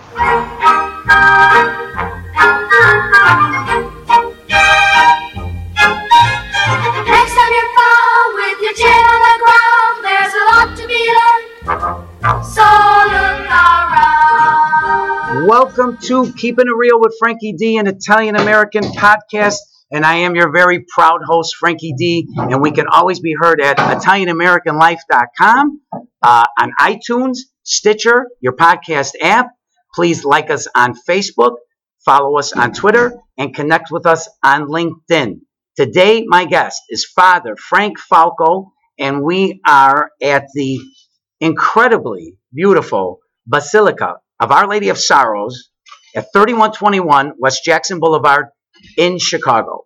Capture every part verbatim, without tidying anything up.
Next time you fall with your chin on the ground, there's a lot to be learned, so look around. Welcome to Keeping It Real with Frankie D, an Italian-American podcast, and I am your very proud host, Frankie D, and we can always be heard at Italian American Life dot com, uh, on iTunes, Stitcher, your podcast app. Please like us on Facebook, follow us on Twitter, and connect with us on LinkedIn. Today, my guest is Father Frank Falco, and we are at the incredibly beautiful Basilica of Our Lady of Sorrows at thirty-one twenty-one West Jackson Boulevard in Chicago.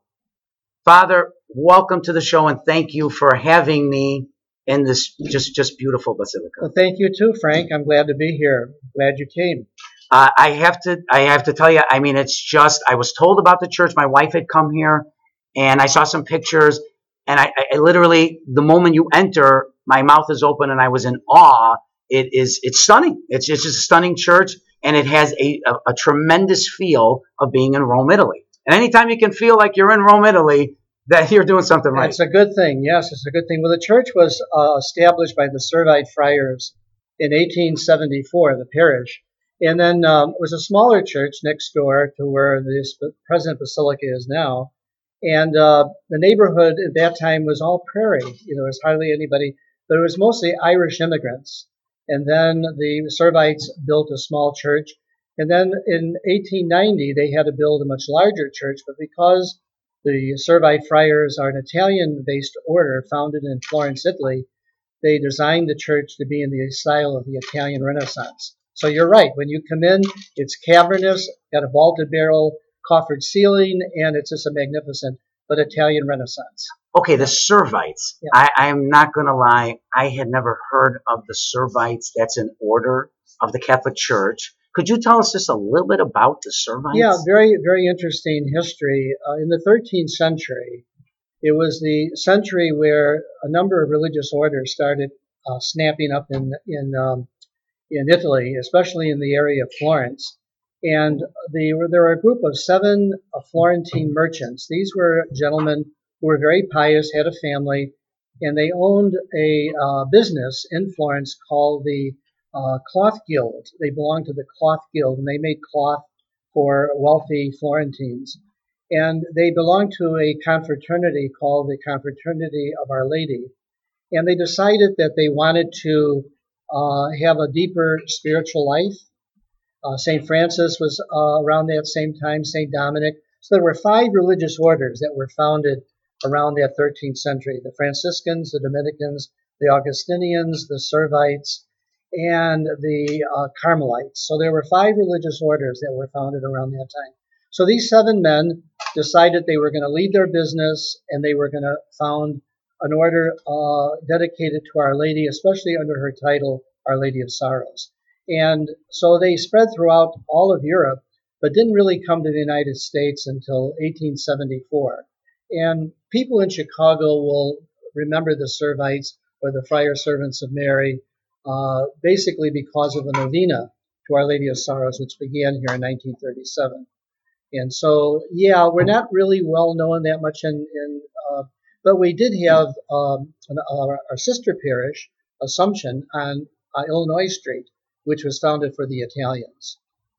Father, welcome to the show, and thank you for having me in this just, just beautiful basilica. Well, thank you too, Frank. I'm glad to be here. Glad you came. Uh, I have to, I have to tell you, I mean, it's just, I was told about the church. My wife had come here, and I saw some pictures, and I, I literally, the moment you enter, my mouth is open, and I was in awe. It is, it's stunning. It's just a stunning church, and it has a, a, a tremendous feel of being in Rome, Italy. And anytime you can feel like you're in Rome, Italy, that you're doing something right. It's a good thing. Yes, it's a good thing. Well, the church was uh, established by the Servite Friars in eighteen seventy-four, the parish. And then um, it was a smaller church next door to where the present basilica is now. And uh, the neighborhood at that time was all prairie. You know, there was hardly anybody, but it was mostly Irish immigrants. And then the Servites built a small church. And then in eighteen ninety, they had to build a much larger church. But because the Servite Friars are an Italian-based order founded in Florence, Italy, they designed the church to be in the style of the Italian Renaissance. So you're right. When you come in, it's cavernous, got a vaulted barrel, coffered ceiling, and it's just a magnificent but Italian Renaissance. Okay, the Servites. Yeah. I, I'm not going to lie. I had never heard of the Servites. That's an order of the Catholic Church. Could you tell us just a little bit about the Servites? Yeah, very, very interesting history. Uh, in the thirteenth century, it was the century where a number of religious orders started uh, snapping up in in um, in Italy, especially in the area of Florence. And the, there were a group of seven uh, Florentine merchants. These were gentlemen who were very pious, had a family, and they owned a uh, business in Florence called the uh, Cloth Guild. They belonged to the Cloth Guild, and they made cloth for wealthy Florentines. And they belonged to a confraternity called the Confraternity of Our Lady. And they decided that they wanted to uh, have a deeper spiritual life. Uh, Saint Francis was uh, around that same time, Saint Dominic. So there were five religious orders that were founded around that thirteenth century. The Franciscans, the Dominicans, the Augustinians, the Servites, and the uh, Carmelites. So there were five religious orders that were founded around that time. So these seven men decided they were going to leave their business and they were going to found an order uh, dedicated to Our Lady, especially under her title, Our Lady of Sorrows. And so they spread throughout all of Europe, but didn't really come to the United States until eighteen seventy-four. And people in Chicago will remember the Servites or the Friar Servants of Mary, uh, basically because of a novena to Our Lady of Sorrows, which began here in nineteen thirty-seven. And so, yeah, we're not really well known that much in, in uh, but we did have um, an, our, our sister parish, Assumption, on uh, Illinois Street, which was founded for the Italians.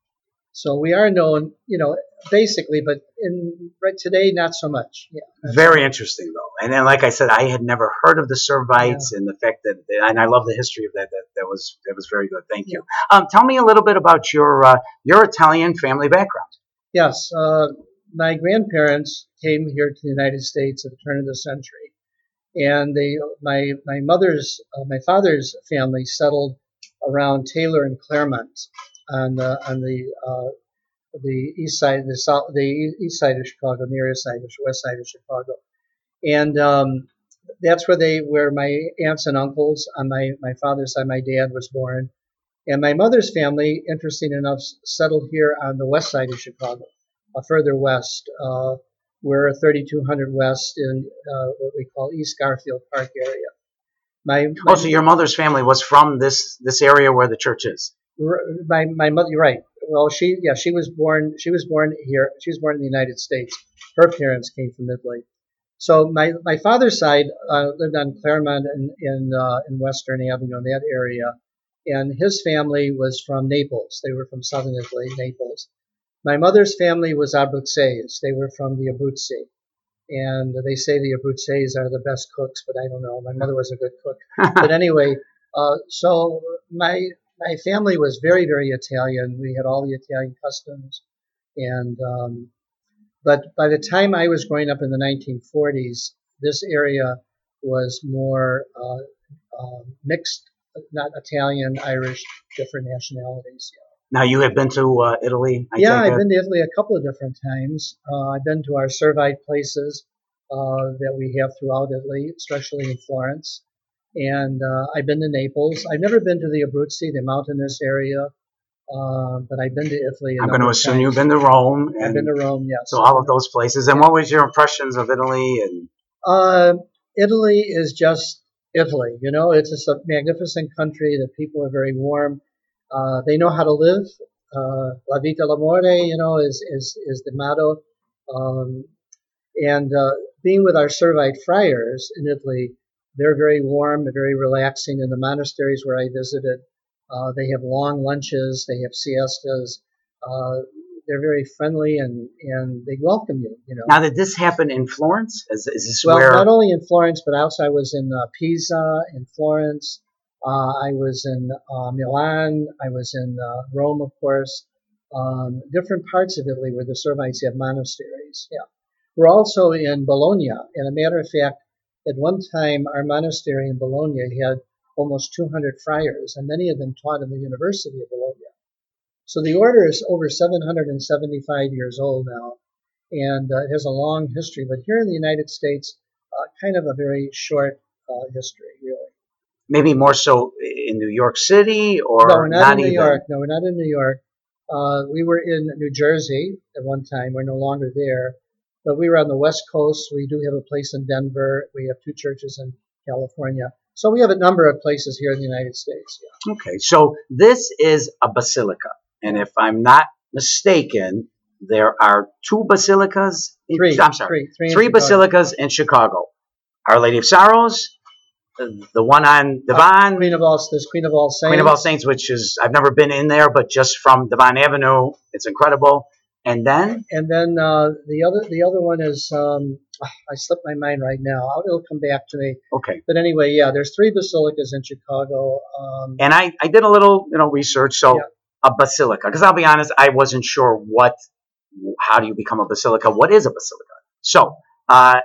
So we are known, you know, basically, but in right today, not so much. Yeah, very interesting, though. And then, like I said, I had never heard of the Servites, yeah. And the fact that, and I love the history of that. That that was that was very good. Thank you. Yeah. Um, tell me a little bit about your uh, your Italian family background. Yes, uh, my grandparents came here to the United States at the turn of the century, and they, my my mother's, uh, my father's family settled around Taylor and Claremont on the on the uh, the east side, the south, the east side of Chicago, near side of west side of Chicago, and um, that's where they, where my aunts and uncles on my my father's side, my dad was born, and my mother's family, interesting enough, settled here on the west side of Chicago, uh, further west. Uh, we're thirty-two hundred west in uh, what we call East Garfield Park area. My, my, oh, so your mother's family was from this this area where the church is. My my mother, you're right. well, she yeah she was born she was born here. She was born in the United States. Her parents came from Italy. So my my father's side uh, lived on Claremont in in, uh, in Western Avenue in that area, and his family was from Naples. They were from southern Italy, Naples. My mother's family was Abruzzese. They were from the Abruzzi. And they say the Abruzzese are the best cooks, but I don't know. My mother was a good cook. But anyway, uh, so my my family was very, very Italian. We had all the Italian customs. And um, but by the time I was growing up in the nineteen forties, this area was more uh, uh, mixed, not Italian, Irish, different nationalities. Now, you have been to uh, Italy, I Yeah, take I've it? been to Italy a couple of different times. Uh, I've been to our Servite places uh, that we have throughout Italy, especially in Florence. And uh, I've been to Naples. I've never been to the Abruzzi, the mountainous area, uh, but I've been to Italy a I'm going number to of assume times. you've been to Rome. I've And been to Rome, yes. so all of those places. And what was your impressions of Italy? And Uh, Italy is just Italy. You know, it's just a magnificent country. The people are very warm. Uh, they know how to live. Uh, La vita l'amore, you know, is is is the motto. Um, and uh, being with our Servite friars in Italy, they're very warm, they're very relaxing. In the monasteries where I visited, uh, they have long lunches, they have siestas. Uh, they're very friendly and, and they welcome you. You know. now, did this happen in Florence? Is, is this Well, where? not only in Florence, but also I was in uh, Pisa, in Florence. Uh, I was in uh, Milan. I was in uh, Rome, of course. Um, different parts of Italy where the Servites have monasteries. Yeah, we're also in Bologna. And a matter of fact, at one time, our monastery in Bologna had almost two hundred friars, and many of them taught in the University of Bologna. So the order is over seven hundred seventy-five years old now, and uh, it has a long history. But here in the United States, uh, kind of a very short uh, history, really. Maybe more so in New York City, or No, we're not, not in New even? York. No, we're not in New York. Uh, we were in New Jersey at one time. We're no longer there. But we were on the West Coast. We do have a place in Denver. We have two churches in California. So we have a number of places here in the United States. Yeah. Okay, so this is a basilica. And if I'm not mistaken, there are two basilicas. In, Three. I'm sorry, Three. Three in three Chicago. basilicas in Chicago. Our Lady of Sorrows, the, the one on Devon, Queen of all, this Queen of all Saints. Queen of All Saints, which is, I've never been in there, but just from Devon Avenue, it's incredible. And then? And then uh, the other the other one is, um, I slipped my mind right now. It'll come back to me. Okay. But anyway, yeah, there's three basilicas in Chicago. Um, And I, I did a little, you know, research. So Yeah. a basilica, because I'll be honest, I wasn't sure what, how do you become a basilica? What is a basilica? So uh,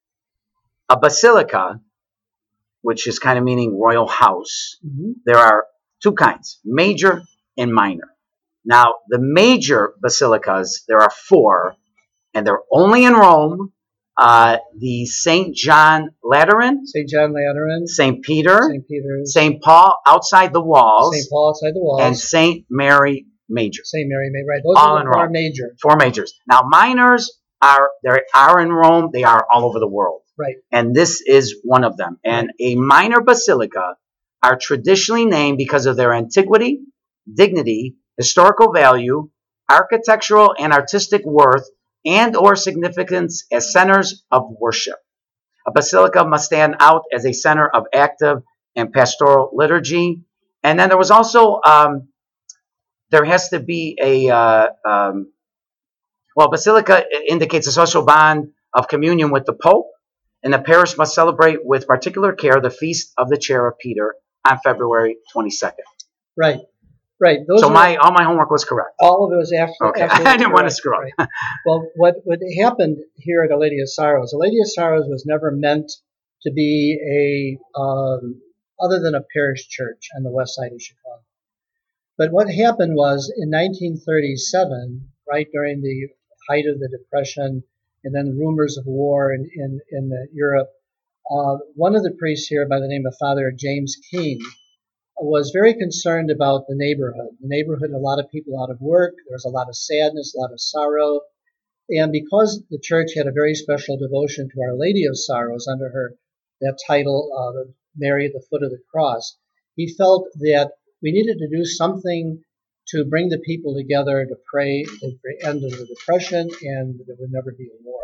a basilica, which is kind of meaning royal house, mhm. there are two kinds, major and minor. Now, the major basilicas, there are four, and they're only in Rome. Uh, the Saint John Lateran, Saint John Lateran, Saint Peter, Saint Peter's, Saint Paul outside the walls, Saint Paul outside the walls, and Saint Mary Major. Saint Mary, May- right? Those All are in the four Rome. major, Four majors. Now, minors are they are in Rome. They are all over the world, right? and this is one of them. And a minor basilica are traditionally named because of their antiquity, dignity, historical value, architectural and artistic worth, and or significance as centers of worship. A basilica must stand out as a center of active and pastoral liturgy. And then there was also, um, there has to be a, uh, um, well, basilica indicates a social bond of communion with the Pope, and the parish must celebrate with particular care the Feast of the Chair of Peter on February twenty-second. Right, right. Those So are, my all my homework was correct. all of it was after. Okay. I didn't want to screw up. Right. Well, what what happened here at A Lady of Sorrows? A Lady of Sorrows was never meant to be a um, other than a parish church on the west side of Chicago. But what happened was in nineteen thirty-seven, right during the height of the Depression, and then the rumors of war in in, in uh, Europe, uh, one of the priests here by the name of Father James King was very concerned about the neighborhood. The neighborhood had a lot of people out of work. There was a lot of sadness, a lot of sorrow. And because the church had a very special devotion to Our Lady of Sorrows under her that title, uh, Mary at the Foot of the Cross, he felt that we needed to do something to bring the people together to pray at the end of the Depression, and there would never be a war.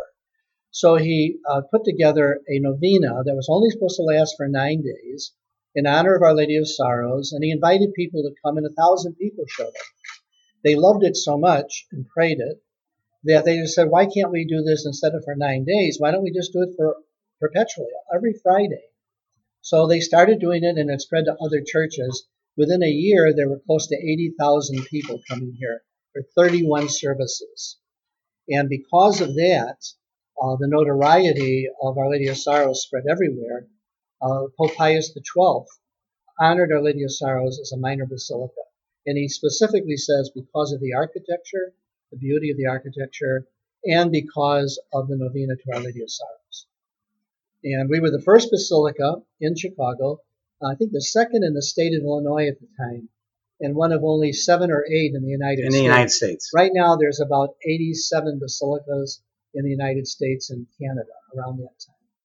So he uh, put together a novena that was only supposed to last for nine days in honor of Our Lady of Sorrows, and he invited people to come, and a thousand people showed up. They loved it so much and prayed it that they just said, why can't we do this instead of for nine days? Why don't we just do it for perpetually, every Friday? So they started doing it, and it spread to other churches. Within a year, there were close to eighty thousand people coming here for thirty-one services. And because of that, uh, the notoriety of Our Lady of Sorrows spread everywhere. Uh, Pope Pius the twelfth honored Our Lady of Sorrows as a minor basilica. And he specifically says because of the architecture, the beauty of the architecture, and because of the novena to Our Lady of Sorrows. And we were the first basilica in Chicago, I think the second in the state of Illinois at the time, and one of only seven or eight in the United In States. the United States. Right now, there's about eighty-seven basilicas in the United States and Canada around that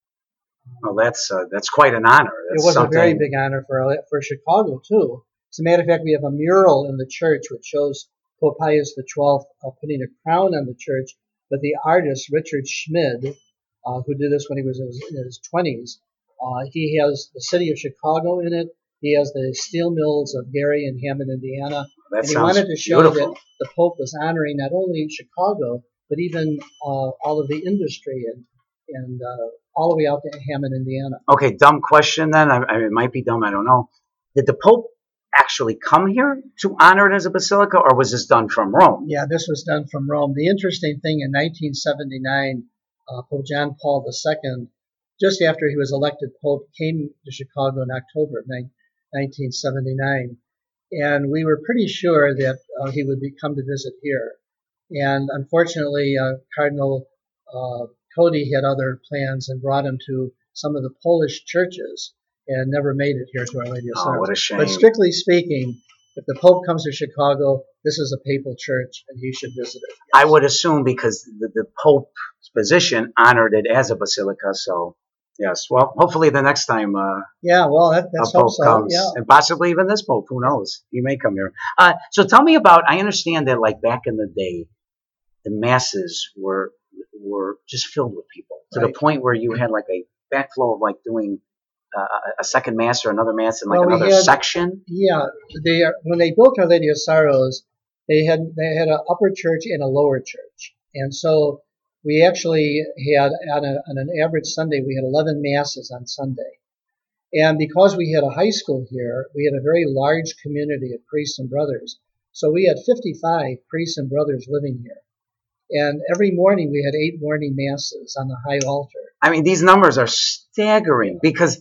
time. Well, that's uh, that's quite an honor. That's it was something... a very big honor for for Chicago too. As a matter of fact, we have a mural in the church which shows Pope Pius the twelfth uh, putting a crown on the church, but the artist Richard Schmid, uh, who did this when he was in his, in his twenties, uh, he has the city of Chicago in it. He has the steel mills of Gary and Hammond, Indiana. That and he sounds wanted to show beautiful. that the Pope was honoring not only Chicago, but even uh, all of the industry and, and uh, all the way out to Hammond, Indiana. Okay, dumb question then. I, I, it might be dumb, I don't know. Did the Pope actually come here to honor it as a basilica, or was this done from Rome? Yeah, this was done from Rome. The interesting thing, in nineteen seventy-nine, uh, Pope John Paul the Second, just after he was elected Pope, came to Chicago in October of nineteen seventy-nine. And we were pretty sure that uh, he would be, come to visit here. And unfortunately, uh, Cardinal uh, Cody had other plans and brought him to some of the Polish churches and never made it here to Our Lady of Sorrows. Oh, what a shame. But strictly speaking, if the Pope comes to Chicago, this is a papal church, and he should visit it. Yes. I would assume because the, the Pope's position honored it as a basilica, so yes. Well, hopefully the next time uh, Yeah, well, that, a that's Pope hope so. comes, Yeah. and possibly even this Pope, who knows? He may come here. Uh, so tell me about, I understand that like back in the day, the masses were were just filled with people to Right. the point where you had like a backflow of like doing uh, a second mass or another mass in like Well, we another had- section. Yeah, they are, when they built Our Lady of Sorrows, they had they had an upper church and a lower church, and so we actually had on, a, on an average Sunday we had eleven masses on Sunday, and because we had a high school here, we had a very large community of priests and brothers, so we had fifty-five priests and brothers living here, and every morning we had eight morning masses on the high altar. I mean, these numbers are staggering because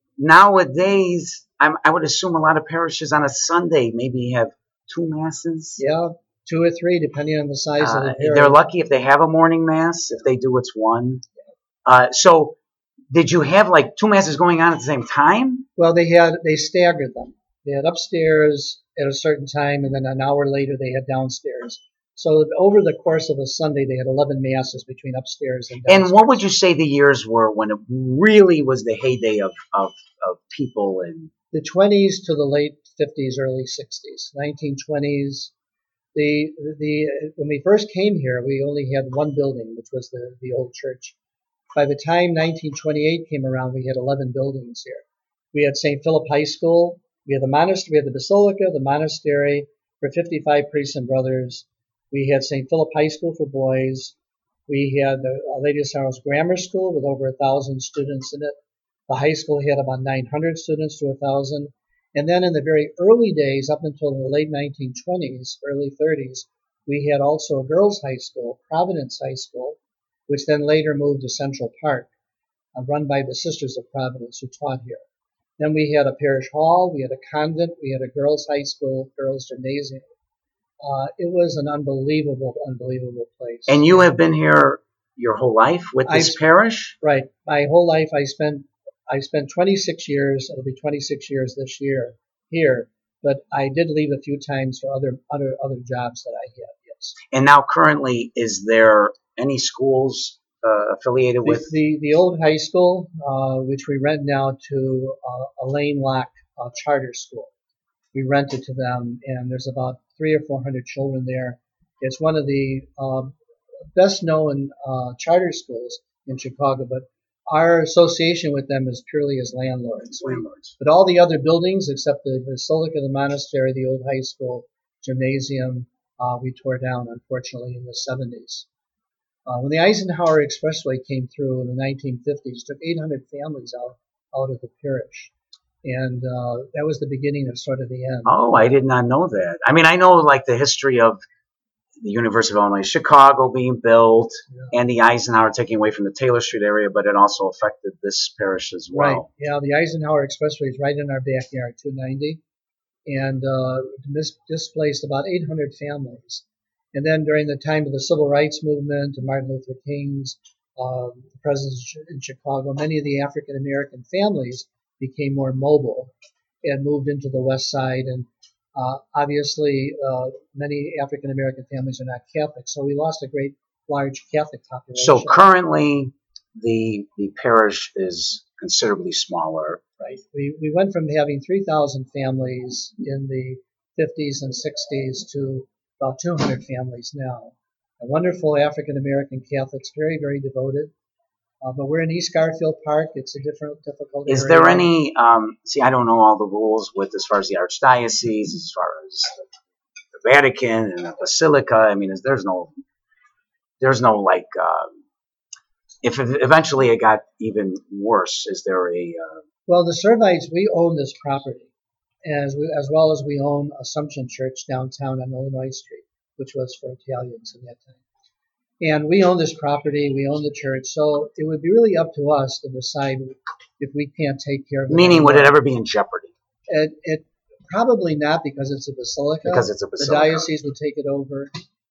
nowadays, I'm, I would assume a lot of parishes on a Sunday maybe have two masses. Yeah, two or three depending on the size of Uh, the parish. they're lucky if they have a morning mass. If they do, it's one. Uh, so, did you have like two masses going on at the same time? Well, they had they staggered them. They had upstairs at a certain time, and then an hour later they had downstairs. So over the course of a Sunday, they had eleven masses between upstairs and downstairs. And what would you say the years were when it really was the heyday of of, of people and The twenties to the late fifties, early sixties, nineteen twenties. The the when we first came here, we only had one building, which was the the old church. By the time nineteen twenty-eight came around, we had eleven buildings here. We had Saint Philip High School. We had the monastery. We had the basilica, the monastery for fifty-five priests and brothers. We had Saint Philip High School for boys. We had the Our Lady of Sorrows Grammar School with over a thousand students in it. The high school had about nine hundred students to a thousand. And then in the very early days, up until the late nineteen twenties, early thirties, we had also a girls' high school, Providence High School, which then later moved to Central Park, uh, run by the Sisters of Providence who taught here. Then we had a parish hall, we had a convent, we had a girls' high school, girls' gymnasium. Uh, it was an unbelievable, unbelievable place. and you have been here your whole life with this I've- parish? Right. My whole life I spent I spent twenty-six years, it'll be twenty-six years this year here, but I did leave a few times for other other other jobs that I had, yes. And now currently, is there any schools uh, affiliated The, with? the, the old high school, uh, which we rent now to uh, Elaine Locke uh, Charter School. we rent it to them, and there's about three or four hundred children there. It's one of the uh, best known uh, charter schools in Chicago, but our association with them is purely as landlords. Landlords. But all the other buildings, except the Basilica, the monastery, the old high school, gymnasium, uh, we tore down, unfortunately, in the seventies. Uh, when the Eisenhower Expressway came through in the nineteen fifties, it took eight hundred families out, out of the parish. And uh, that was the beginning of sort of the end. Oh, I did not know that. I mean, I know like the history of the University of Illinois Chicago being built Yeah. and the Eisenhower taking away from the Taylor Street area, but it also affected this parish as well. Right. Yeah, the Eisenhower Expressway is right in our backyard, two ninety, and uh, mis- displaced about eight hundred families. And then during the time of the Civil Rights Movement and Martin Luther King's uh, presence in Chicago, many of the African American families became more mobile and moved into the West Side. And uh, obviously, uh, many African American families are not Catholic, so we lost a great large Catholic population. So currently, the the parish is considerably smaller. Right. We we went from having three thousand families in the fifties and sixties to about two hundred families now. A wonderful African American Catholics, very very devoted. Uh, but we're in East Garfield Park. It's a different difficult Is area. there any? Um, see, I don't know all the rules with as far as the archdiocese, as far as the Vatican and the Basilica. I mean, is, there's no, there's no like. Uh, if it, eventually it got even worse, is there a? Uh, Well, the Servites, we own this property, as we, as well as we own Assumption Church downtown on Illinois Street, which was for Italians in that time. And we own this property, we own the church, so it would be really up to us to decide if we can't take care of it. meaning, would it anymore. ever be in jeopardy? It, it probably not, because it's a basilica. Because it's a The basilica. diocese would take it over,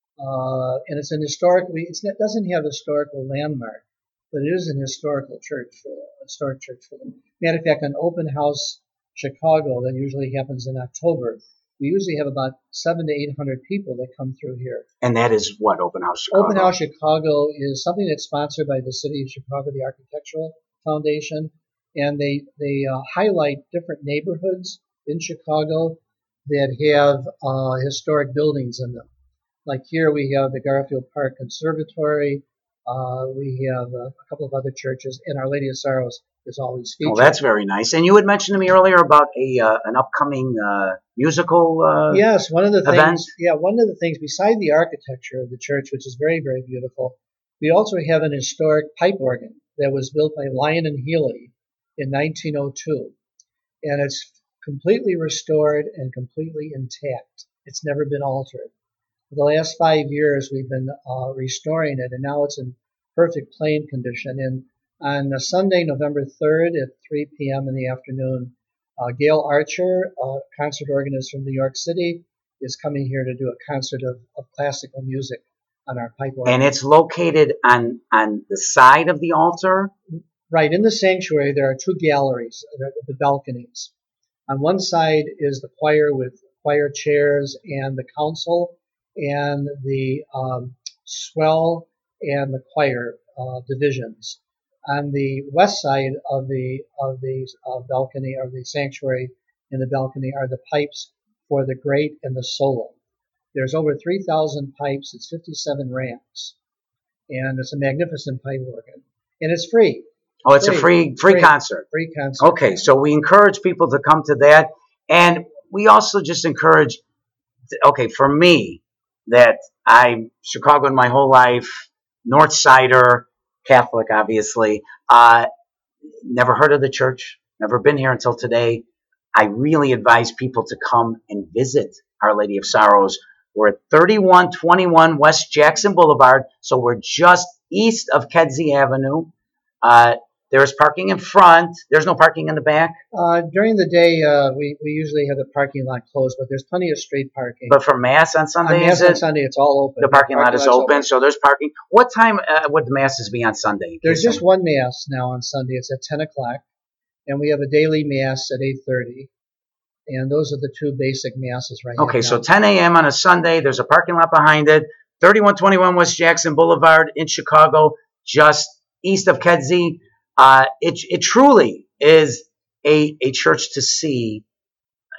uh, and it's an historic. We, it's, it doesn't have a historical landmark, but it is an historical church, for, a historic church for them. Matter of fact, an open house Chicago that usually happens in October, we usually have about seven to eight hundred people that come through here. And that is what Open House Chicago. Open House Chicago is something that's sponsored by the City of Chicago, the Architectural Foundation, and they they uh, highlight different neighborhoods in Chicago that have uh, historic buildings in them. Like here, we have the Garfield Park Conservatory. Uh, we have uh, a couple of other churches, and Our Lady of Sorrows is always featured. Oh, that's very nice. And you had mentioned to me earlier about a uh, an upcoming uh, musical. Uh, Yes, one of the event? things. Yeah, one of the things beside the architecture of the church, which is very, very beautiful, we also have an historic pipe organ that was built by Lyon and Healy in nineteen oh two, and it's completely restored and completely intact. It's never been altered. For the last five years, we've been uh, restoring it, and now it's in perfect playing condition. And on a Sunday, November third at three p.m. in the afternoon, uh, Gail Archer, a concert organist from New York City, is coming here to do a concert of, of classical music on our pipe organ. And it's located on on the side of the altar. Right, in the sanctuary, there are two galleries, the, the balconies. On one side is the choir with choir chairs and the council and the um, swell and the choir uh, divisions. On the west side of the of the uh, balcony, or the sanctuary in the balcony, are the pipes for the great and the solo. There's over three thousand pipes. It's fifty-seven ramps, and it's a magnificent pipe organ, and it's free. Oh, it's Free. a free free Free. concert. Free concert. Okay, so we encourage people to come to that, and we also just encourage. Okay, for me, that I'm Chicagoan my whole life, North Sider, Catholic, obviously. Uh, never heard of the church. Never been here until today. I really advise people to come and visit Our Lady of Sorrows. We're at thirty-one twenty-one West Jackson Boulevard, so we're just east of Kedzie Avenue. Uh, there's parking in front. There's no parking in the back. Uh, during the day, uh, we, we usually have the parking lot closed, but there's plenty of street parking. But for Mass on on Sunday, Mass is on it? Sunday, it's all open. The parking lot is lot's open, so there's parking. What time uh, would the Masses be on Sunday? There's just one Mass now on Sunday. It's at ten o'clock, and we have a daily Mass at eight thirty. And those are the two basic Masses right now. Okay, so ten a.m. on a Sunday. There's a parking lot behind it. thirty-one twenty-one West Jackson Boulevard in Chicago, just east of Kedzie. Uh, it, it truly is a, a church to see.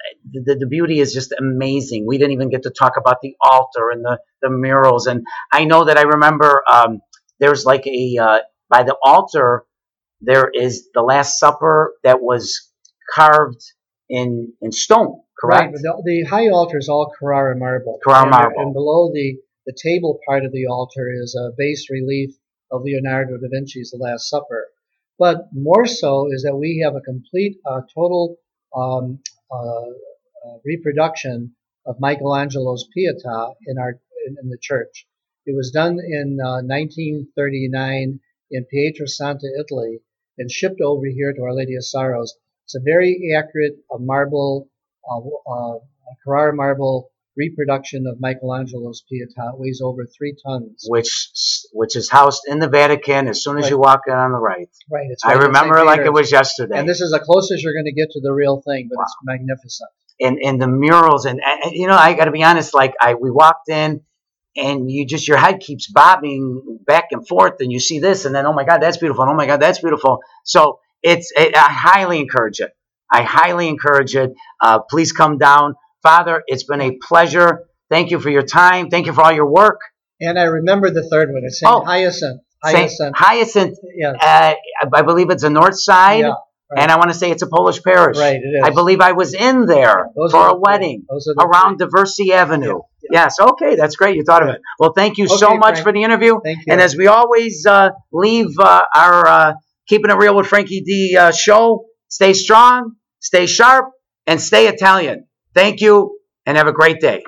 the, the beauty is just amazing. We didn't even get to talk about the altar and the, the murals. And I know that I remember um, there's like a, uh, by the altar, there is the Last Supper that was carved in, in stone, correct? Right. The, the high altar is all Carrara marble. Carrara and, marble. And below the, the table part of the altar is a bas relief of Leonardo da Vinci's The Last Supper. But more so is that we have a complete, uh, total um, uh, uh, reproduction of Michelangelo's Pietà in our in, in the church. It was done in uh, nineteen thirty-nine in Pietrasanta, Italy, and shipped over here to Our Lady of Sorrows. It's a very accurate uh, marble, uh, uh, Carrara marble reproduction of Michelangelo's Pietà. It weighs over three tons. Which which is housed in the Vatican as soon as Right. you walk in on the right. Right. It's I right in remember Saint it like it Peter's. was yesterday. And this is the closest you're going to get to the real thing, but Wow. it's magnificent. and and the murals and, and you know, I got to be honest, like I we walked in and you just your head keeps bobbing back and forth and you see this and then oh my God, that's beautiful, and oh my God, that's beautiful. So it's it, I highly encourage it. I highly encourage it. Uh, please come down, Father. It's been a pleasure. Thank you for your time. Thank you for all your work. And I remember the third one. It's Saint Oh. Hyacinth. Saint Hyacinth. Hyacinth. Yeah. Uh, I believe it's a north side. Yeah, right. And I want to say it's a Polish parish. Right, it is. I believe I was in there Those for are a the three. wedding Those are the around Diversey Avenue. Yeah, Yes, okay, that's great. You thought of it. Well, thank you so Okay, much Frank. for the interview. Thank you. And as we always uh, leave uh, our uh, Keeping It Real with Frankie D uh, show, stay strong, stay sharp, and stay Italian. Thank you, and have a great day.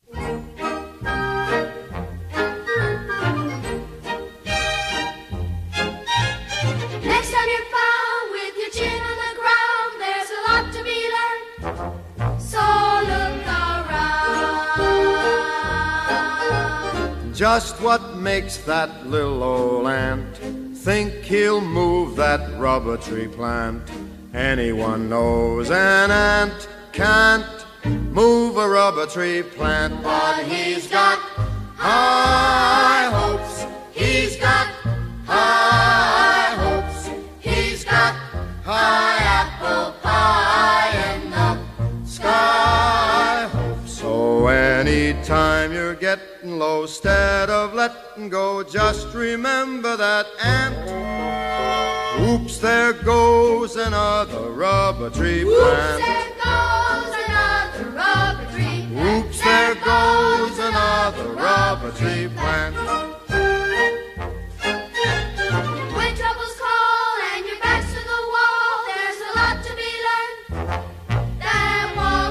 Next time you're found with your chin on the ground, there's a lot to be learned. So look around. Just what makes that little old ant think he'll move that rubber tree plant? Anyone knows an ant can't move a rubber tree plant, but he's got high hopes. He's got high hopes. He's got high apple pie in the sky hopes. So anytime you're getting low, instead of letting go, just remember that ant. Oops, there goes another rubber tree Whoops, plant. there goes another rubber tree plant. Oops, there goes another rubber tree plant. When troubles call and your back's to the wall, there's a lot to be learned. That wall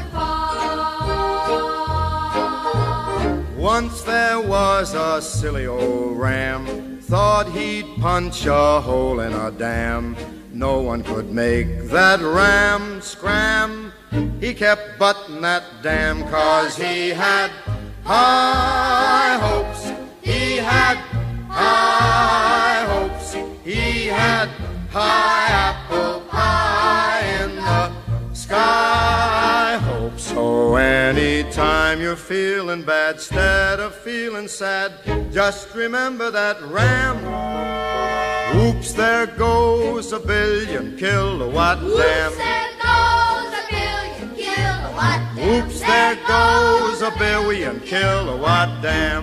could fall. Once there was a silly old ram, thought he'd punch a hole in a dam. No one could make that ram scram. He kept butting that dam 'cause he had high hopes. He had high hopes. He had high apple pie in the sky hopes. So anytime you're feeling bad, instead of feeling sad, just remember that ram. Oops, there goes a billion kilowatt Oops, dam. there goes a billion kilowatt dam. Oops, there goes a billion kilowatt dam.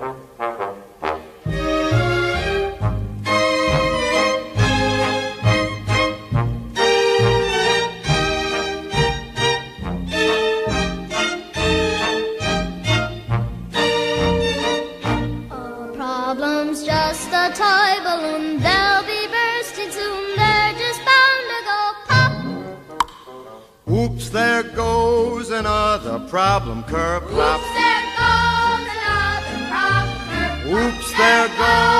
All problems just a toy balloon. They'll be bursting soon. They're just bound to go pop. Oops, there goes another problem curve plop. Oops, there goes another problem. Oops, there goes